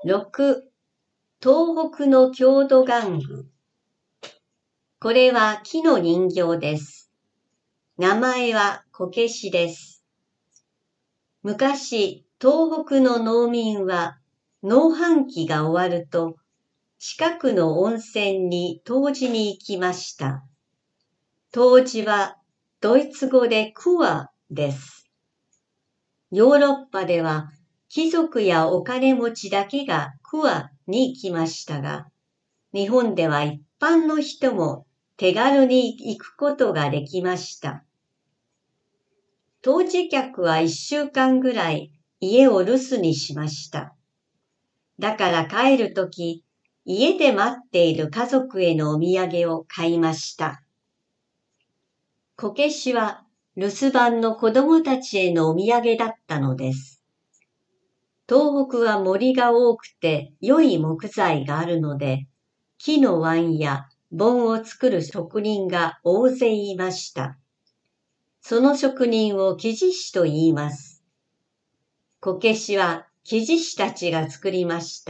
6、東北の郷土玩具。これは木の人形です。名前はこけしです。昔、東北の農民は農繁期が終わると近くの温泉に湯治に行きました。湯治はドイツ語でクワです。ヨーロッパでは貴族やお金持ちだけがクワに行きましたが、日本では一般の人も手軽に行くことができました。湯治客は1週間ぐらい家を留守にしました。だから帰るとき、家で待っている家族へのお土産を買いました。こけしは留守番の子供たちへのお土産だったのです。東北は森が多くて良い木材があるので、木の碗や盆を作る職人が大勢いました。その職人を木地師と言います。こけしは木地師たちが作りました。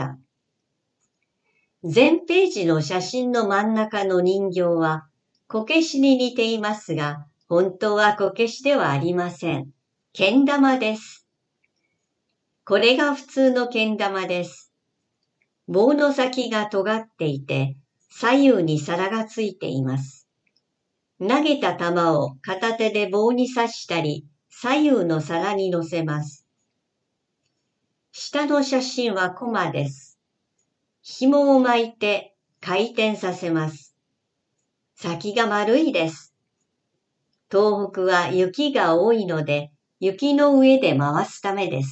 全ページの写真の真ん中の人形はこけしに似ていますが、本当はこけしではありません。けん玉です。これが普通のけん玉です。棒の先が尖っていて、左右に皿がついています。投げた球を片手で棒に刺したり、左右の皿に乗せます。下の写真はコマです。紐を巻いて回転させます。先が丸いです。東北は雪が多いので、雪の上で回すためです。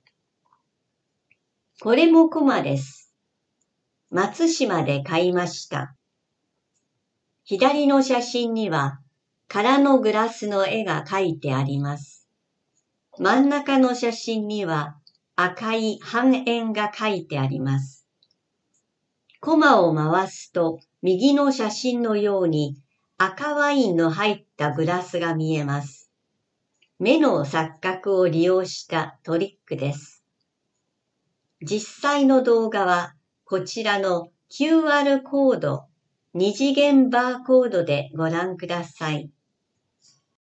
これもコマです。松島で買いました。左の写真には空のグラスの絵が描いてあります。真ん中の写真には赤い半円が描いてあります。コマを回すと右の写真のように赤ワインの入ったグラスが見えます。目の錯覚を利用したトリックです。実際の動画はこちらの QR コード、二次元バーコードでご覧ください。